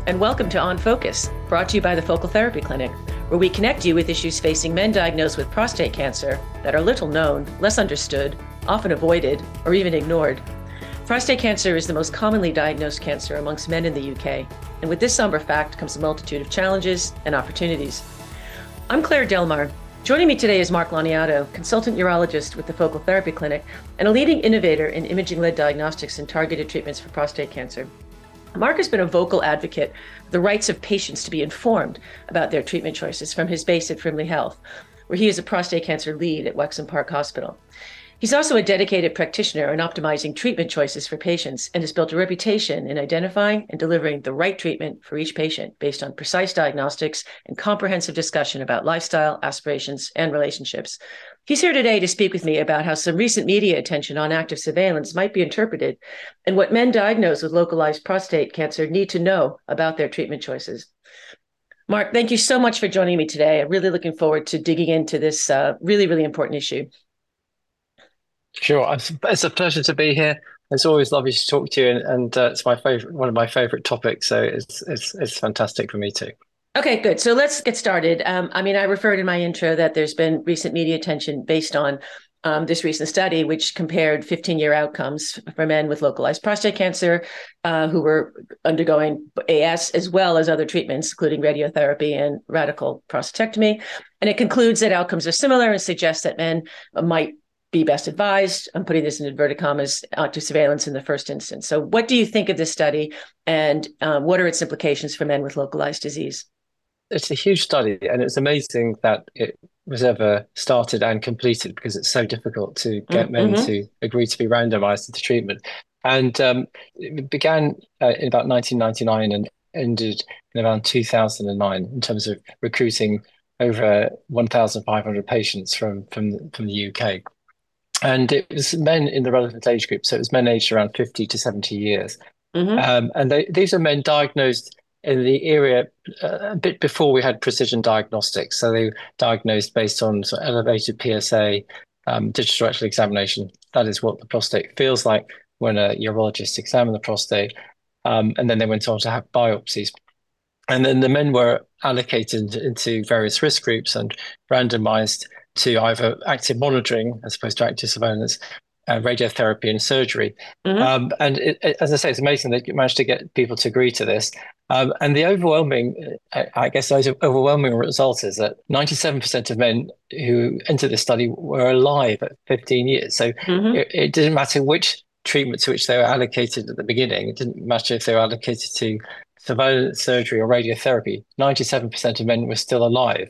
and welcome to On Focus, brought to you by the Focal Therapy Clinic, where we connect you with issues facing men diagnosed with prostate cancer that are little known, less understood, often avoided, or even ignored. Prostate cancer is the most commonly diagnosed cancer amongst men in the UK, and with this somber fact comes a multitude of challenges and opportunities. I'm Claire Delmar. Joining me today is Mark Laniato, consultant urologist with the Focal Therapy Clinic and a leading innovator in imaging-led diagnostics and targeted treatments for prostate cancer. Mark has been a vocal advocate for the rights of patients to be informed about their treatment choices from his base at Frimley Health, where he is a prostate cancer lead at Wexham Park Hospital. He's also a dedicated practitioner in optimizing treatment choices for patients and has built a reputation in identifying and delivering the right treatment for each patient based on precise diagnostics and comprehensive discussion about lifestyle, aspirations, and relationships. He's here today to speak with me about how some recent media attention on active surveillance might be interpreted and what men diagnosed with localized prostate cancer need to know about their treatment choices. Mark, thank you so much for joining me today. I'm really looking forward to digging into this really important issue. Sure, it's a pleasure to be here. It's always lovely to talk to you, and it's one of my favorite topics. So it's fantastic for me too. Okay, good. So let's get started. I referred in my intro that there's been recent media attention based on this recent study, which compared 15-year outcomes for men with localized prostate cancer who were undergoing AS as well as other treatments, including radiotherapy and radical prostatectomy. And it concludes that outcomes are similar and suggests that men might be best advised, I'm putting this in inverted commas, to surveillance in the first instance. So what do you think of this study, and what are its implications for men with localized disease? It's a huge study, and it's amazing that it was ever started and completed because it's so difficult to get men to agree to be randomized into treatment. And it began in about 1999 and ended in around 2009 in terms of recruiting over 1,500 patients from the UK. And it was men in the relevant age group. So it was men aged around 50 to 70 years. These are men diagnosed in the era a bit before we had precision diagnostics. So they were diagnosed based on sort of elevated PSA, digital rectal examination. That is what the prostate feels like when a urologist examines the prostate. And then they went on to have biopsies. And then the men were allocated into various risk groups and randomized to either active monitoring as opposed to active surveillance, radiotherapy and surgery. As I say, it's amazing they managed to get people to agree to this. And the overwhelming result is that 97% of men who entered this study were alive at 15 years. So it didn't matter which treatment to which they were allocated at the beginning. It didn't matter if they were allocated to surveillance, surgery or radiotherapy. 97% of men were still alive.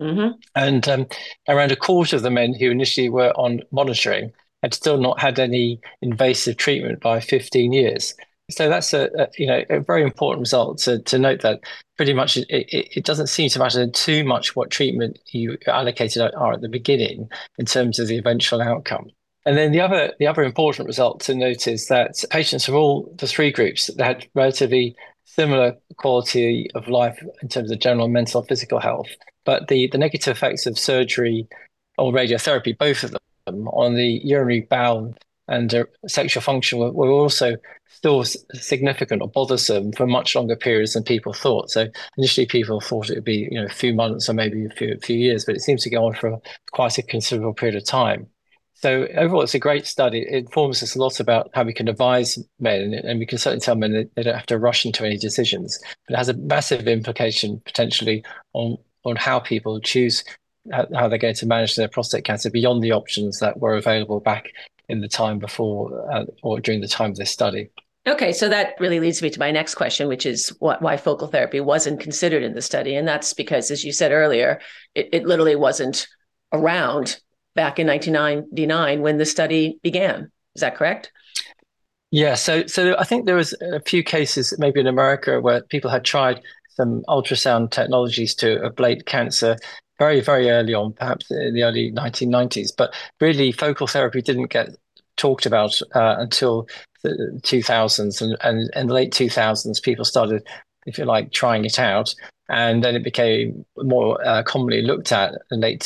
And around a quarter of the men who initially were on monitoring had still not had any invasive treatment by 15 years. So that's a very important result to note that pretty much it doesn't seem to matter too much what treatment you allocated are at the beginning in terms of the eventual outcome. And then the other important result to note is that patients from all the three groups that had relatively similar quality of life in terms of general mental and physical health. But the negative effects of surgery or radiotherapy, both of them, on the urinary bowel and sexual function were also still significant or bothersome for much longer periods than people thought. So initially people thought it would be a few months or maybe a few years, but it seems to go on for quite a considerable period of time. So overall, it's a great study. It informs us a lot about how we can advise men, and we can certainly tell men that they don't have to rush into any decisions. But it has a massive implication potentially on how people choose how they're going to manage their prostate cancer beyond the options that were available back in the time before or during the time of this study. Okay, so that really leads me to my next question, which is why focal therapy wasn't considered in the study. And that's because, as you said earlier, it literally wasn't around back in 1999 when the study began. Is that correct? Yeah, so I think there was a few cases, maybe in America, where people had tried some ultrasound technologies to ablate cancer very, very early on, perhaps in the early 1990s. But really, focal therapy didn't get talked about until the 2000s. And in the late 2000s, people started, if you like, trying it out. And then it became more commonly looked at in late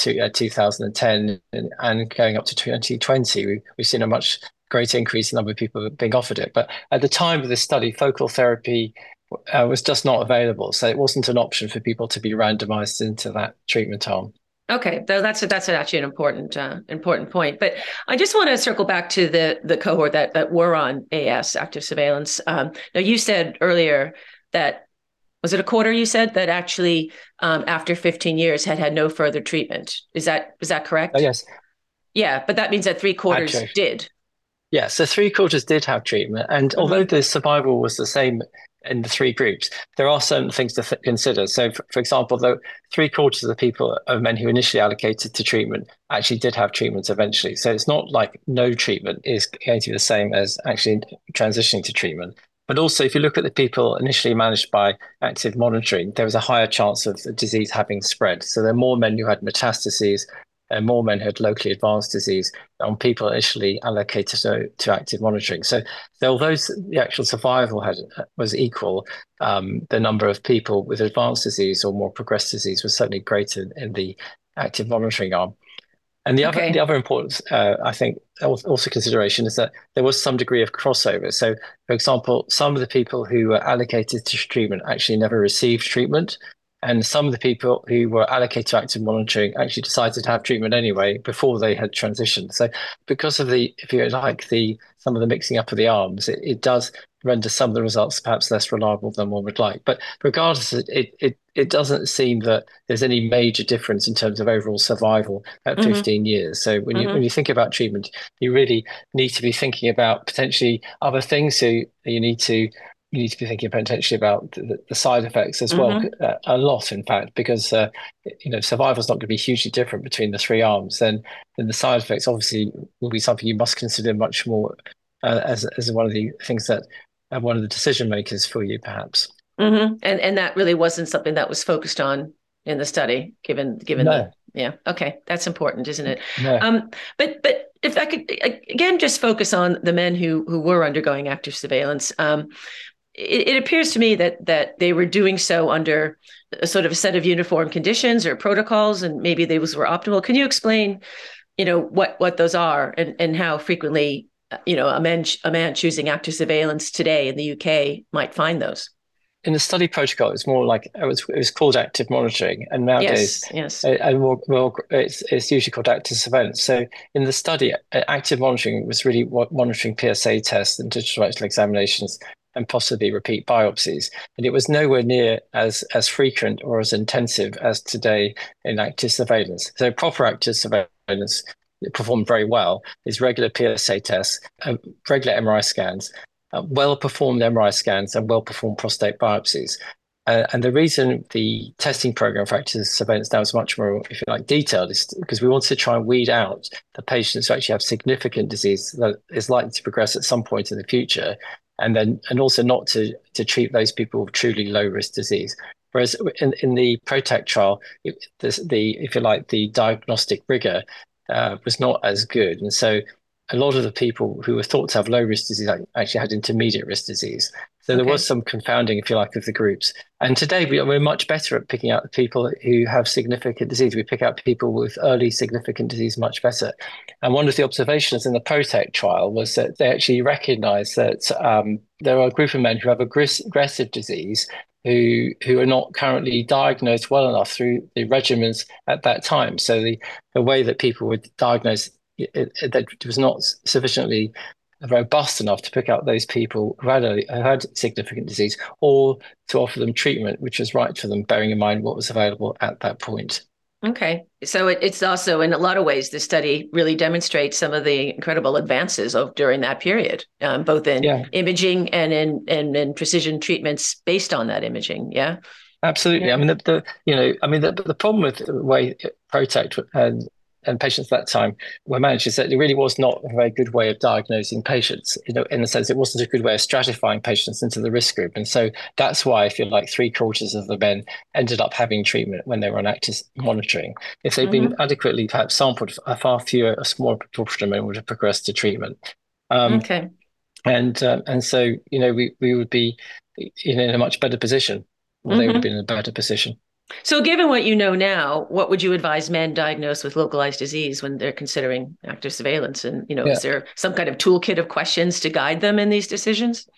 2010 and going up to 2020. We've seen a much greater increase in the number of people being offered it. But at the time of this study, focal therapy was just not available. So it wasn't an option for people to be randomized into that treatment arm. Okay, that's actually an important point. But I just want to circle back to the cohort that were on AS, active surveillance. Now you said earlier that, was it a quarter, you said, that actually after 15 years had no further treatment. Is that correct? Yes. Yeah, but that means that three-quarters did. Yeah, so three-quarters did have treatment. And although the survival was the same in the three groups, there are certain things to consider. So, for example, though three-quarters of the people of men who initially allocated to treatment actually did have treatment eventually. So it's not like no treatment is going to be the same as actually transitioning to treatment. But also, if you look at the people initially managed by active monitoring, there was a higher chance of the disease having spread. So there are more men who had metastases and more men who had locally advanced disease on people initially allocated to active monitoring. So although the actual survival was equal, the number of people with advanced disease or more progressed disease was certainly greater in the active monitoring arm. And the other important, I think, also consideration is that there was some degree of crossover. So, for example, some of the people who were allocated to treatment actually never received treatment. And some of the people who were allocated to active monitoring actually decided to have treatment anyway before they had transitioned. So because of if you like, some of the mixing up of the arms, it does render some of the results perhaps less reliable than one would like. But regardless, it doesn't seem that there's any major difference in terms of overall survival at 15 years. So when you think about treatment, you really need to be thinking about potentially other things. So you need to be thinking potentially about the side effects as well, a lot, in fact, because survival is not going to be hugely different between the three arms. Then the side effects obviously will be something you must consider much more as one of the things that one of the decision makers for you, perhaps. And that really wasn't something that was focused on in the study, given No. Yeah. Okay. That's important, isn't it? No. But if I could again just focus on the men who were undergoing active surveillance. It appears to me that they were doing so under a sort of a set of uniform conditions or protocols, and maybe those were optimal. Can you explain, what those are and how frequently, a man choosing active surveillance today in the UK might find those? In the study protocol, it's more like it was called active monitoring, and nowadays, yes, it's usually called active surveillance. So in the study, active monitoring was really monitoring PSA tests and digital rectal examinations and possibly repeat biopsies. And it was nowhere near as frequent or as intensive as today in active surveillance. So proper active surveillance performed very well is regular PSA tests, regular MRI scans, well-performed MRI scans, and well-performed prostate biopsies. And the reason the testing program for active surveillance now is much more, if you like, detailed is because we want to try and weed out the patients who actually have significant disease that is likely to progress at some point in the future, and also not to treat those people with truly low risk disease. Whereas in the PROTECT trial, if you like, the diagnostic rigor was not as good, and so a lot of the people who were thought to have low risk disease actually had intermediate risk disease. So there was some confounding, if you like, of the groups. And today we're much better at picking out the people who have significant disease. We pick out people with early significant disease much better. And one of the observations in the PROTECT trial was that they actually recognized that there are a group of men who have aggressive disease who are not currently diagnosed well enough through the regimens at that time. So the way that people were diagnosed, that was not sufficiently robust enough to pick out those people who had significant disease, or to offer them treatment which was right for them, bearing in mind what was available at that point. Okay. So it's also, in a lot of ways, the study really demonstrates some of the incredible advances during that period, both in imaging and in precision treatments based on that imaging. Yeah. Absolutely. Yeah. I mean, the problem with the way PROTECT and patients at that time were managed is that it really was not a very good way of diagnosing patients, in the sense it wasn't a good way of stratifying patients into the risk group. And so that's why I feel like three-quarters of the men ended up having treatment when they were on active monitoring. If they'd been adequately perhaps sampled, a smaller proportion of men would have progressed to treatment. And so, we would be in a much better position, or they would have been in a better position. So given what you know now, what would you advise men diagnosed with localized disease when they're considering active surveillance? And, is there some kind of toolkit of questions to guide them in these decisions?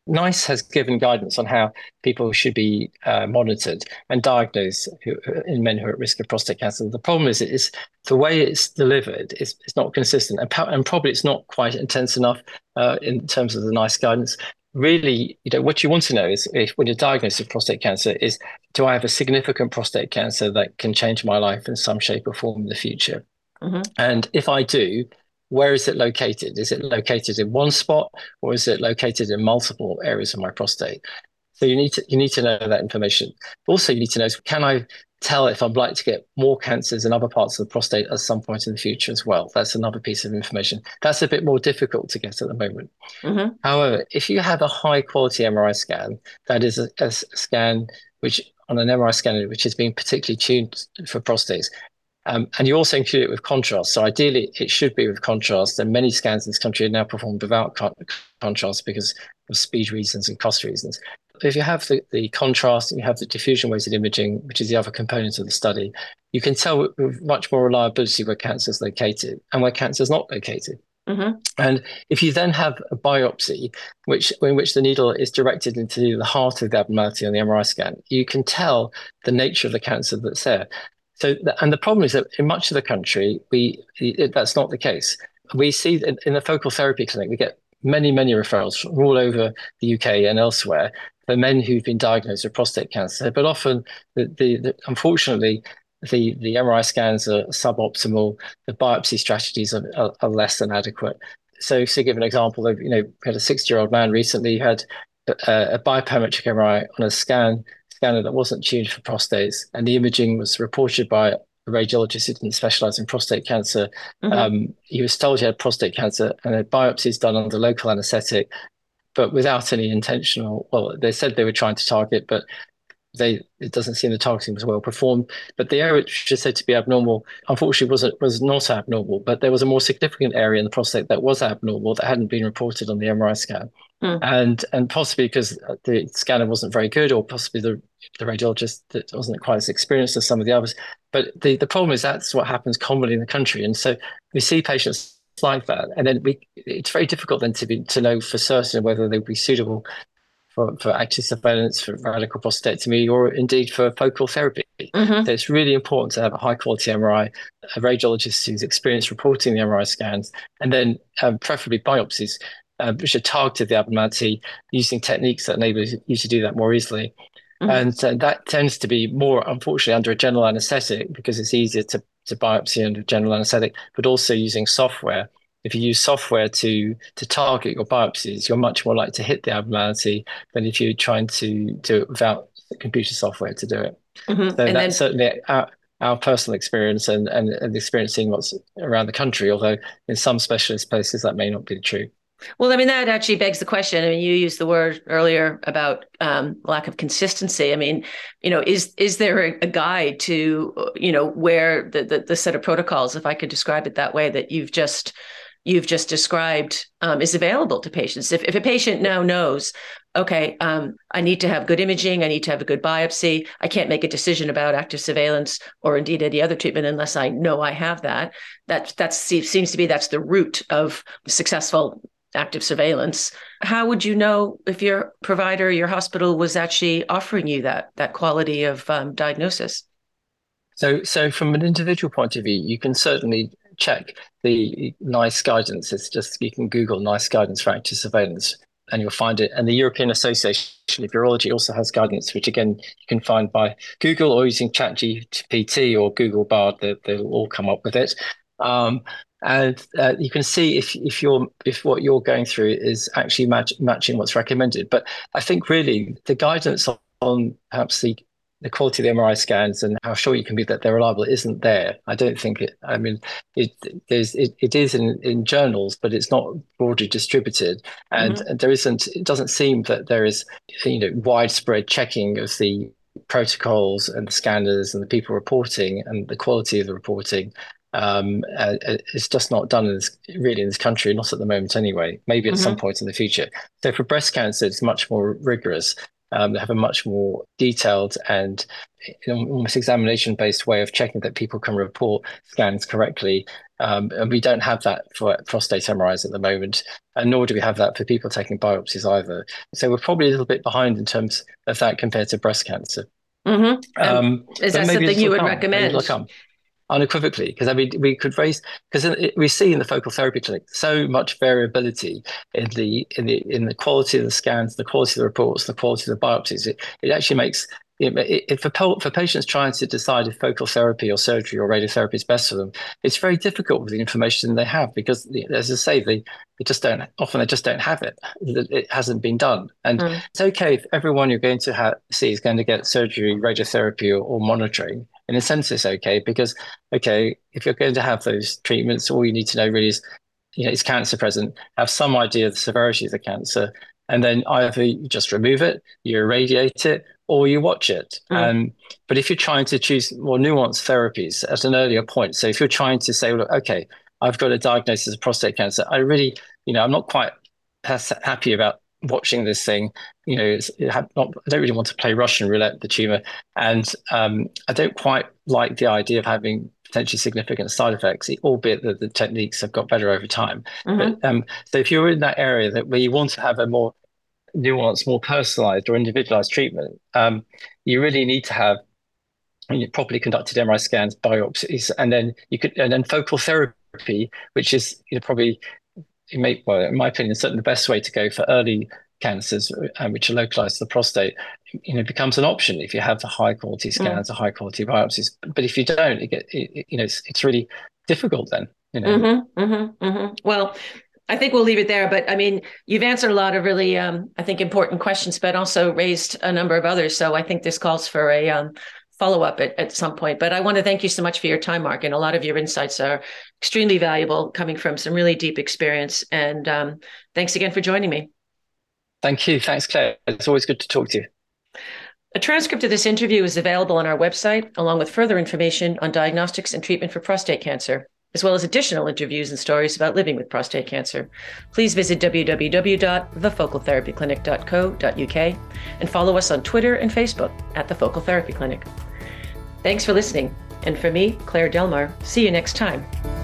NICE has given guidance on how people should be monitored and diagnosed in men who are at risk of prostate cancer. The problem is the way it's delivered is not consistent, and probably it's not quite intense enough in terms of the NICE guidance. Really, what you want to know is if when you're diagnosed with prostate cancer is, do I have a significant prostate cancer that can change my life in some shape or form in the future? Mm-hmm. And if I do, where is it located? Is it located in one spot, or is it located in multiple areas of my prostate? So you need to know that information. Also, you need to know, can I tell if I'm likely to get more cancers in other parts of the prostate at some point in the future as well? That's another piece of information. That's a bit more difficult to get at the moment. Mm-hmm. However, if you have a high quality MRI scan, that is a scan which on an MRI scanner which has been particularly tuned for prostates, and you also include it with contrast. So ideally, it should be with contrast. And many scans in this country are now performed without contrast because of speed reasons and cost reasons. If you have the contrast and you have the diffusion weighted imaging, which is the other component of the study, you can tell with much more reliability where cancer is located and where cancer is not located. Mm-hmm. And if you then have a biopsy, in which the needle is directed into the heart of the abnormality on the MRI scan, you can tell the nature of the cancer that's there. So, and the problem is that in much of the country, that's not the case. We see in the focal therapy clinic, we get many, many referrals from all over the UK and elsewhere for men who've been diagnosed with prostate cancer. But often, unfortunately, the MRI scans are suboptimal. The biopsy strategies are less than adequate. So, to give an example, we had a 60-year-old man recently who had a bioperimetric MRI on a scanner that wasn't tuned for prostates, and the imaging was reported by a radiologist who didn't specialize in prostate cancer. Mm-hmm. He was told he had prostate cancer, and a biopsy is done under local anesthetic, but without any intentional. Well, they said they were trying to target, but it doesn't seem the targeting was well performed. But the area which is said to be abnormal, unfortunately, was not abnormal. But there was a more significant area in the prostate that was abnormal that hadn't been reported on the MRI scan, and possibly because the scanner wasn't very good, or possibly the radiologist that wasn't quite as experienced as some of the others. But the problem is that's what happens commonly in the country, and so we see patients like that, and then it's very difficult then to know for certain whether they would be suitable for active surveillance, for radical prostatectomy, or indeed for focal therapy. Mm-hmm. So it's really important to have a high quality MRI, a radiologist who's experienced reporting the MRI scans, and then preferably biopsies, which are targeted the abnormality using techniques that enable you to do that more easily. Mm-hmm. And so that tends to be more, unfortunately, under a general anesthetic because it's easier to biopsy under general anesthetic, but also using software. If you use software to target your biopsies, you're much more likely to hit the abnormality than if you're trying to do it without computer software to do it. Mm-hmm. So And that's then certainly our personal experience and experiencing what's around the country, although in some specialist places that may not be true. Well, I mean, that actually begs the question. I mean, you used the word earlier about lack of consistency. I mean, is there a guide to, where the set of protocols, if I could describe it that way, that you've just described is available to patients? If a patient now knows, okay, I need to have good imaging, I need to have a good biopsy, I can't make a decision about active surveillance or indeed any other treatment unless I know I have that. That seems to be that's the root of successful active surveillance. How would you know if your provider, your hospital, was actually offering you that quality of diagnosis? So from an individual point of view, you can certainly check the NICE guidance. It's just you can Google NICE guidance for active surveillance and you'll find it. And the European Association of Urology also has guidance, which again you can find by Google or using ChatGPT or Google Bard. They'll all come up with it. And you can see if what you're going through is actually matching what's recommended. But I think really the guidance on perhaps the quality of the MRI scans and how sure you can be that they're reliable isn't there. I don't think it. I mean, it is in journals, but it's not broadly distributed, and Mm-hmm. there isn't. It doesn't seem that there is widespread checking of the protocols and the scanners and the people reporting and the quality of the reporting. It's just not done really in this country, not at the moment anyway, maybe at some Mm-hmm. point in the future. So for breast cancer, it's much more rigorous. They have a much more detailed and almost examination-based way of checking that people can report scans correctly. And we don't have that for prostate MRIs at the moment, and nor do we have that for people taking biopsies either. So we're probably a little bit behind in terms of that compared to breast cancer. Is that something you would recommend? Unequivocally, because I mean, we could raise, because we see in the focal therapy clinic so much variability in the quality of the scans, the quality of the reports, the quality of the biopsies. It actually makes for patients trying to decide if focal therapy or surgery or radiotherapy is best for them, it's very difficult with the information they have, because, as I say, they just don't have it. It hasn't been done, and it's okay if everyone you're going to see is going to get surgery, radiotherapy, or monitoring. In a sense, it's okay, because if you're going to have those treatments, all you need to know really is, is cancer present, have some idea of the severity of the cancer, and then either you just remove it, you irradiate it, or you watch it. But if you're trying to choose more nuanced therapies at an earlier point, so if you're trying to say, look, okay, I've got a diagnosis of prostate cancer, I really, I'm not quite happy about watching this thing. I don't really want to play Russian roulette with the tumor, and I don't quite like the idea of having potentially significant side effects, albeit that the techniques have got better over time. But so if you're in that area where you want to have a more nuanced, more personalized or individualized treatment, you really need to have properly conducted MRI scans, biopsies, and then focal therapy, which is probably, in my opinion, certainly the best way to go for early cancers, which are localized to the prostate. Becomes an option if you have the high quality scans, the high quality biopsies. But if you don't, it's really difficult then. Well, I think we'll leave it there. But I mean, you've answered a lot of really, I think, important questions, but also raised a number of others. So I think this calls for a follow-up at some point. But I want to thank you so much for your time, Mark. And a lot of your insights are extremely valuable, coming from some really deep experience. And thanks again for joining me. Thank you. Thanks, Claire. It's always good to talk to you. A transcript of this interview is available on our website, along with further information on diagnostics and treatment for prostate cancer, as well as additional interviews and stories about living with prostate cancer. Please visit www.thefocaltherapyclinic.co.uk and follow us on Twitter and Facebook at The Focal Therapy Clinic. Thanks for listening. And for me, Claire Delmar, see you next time.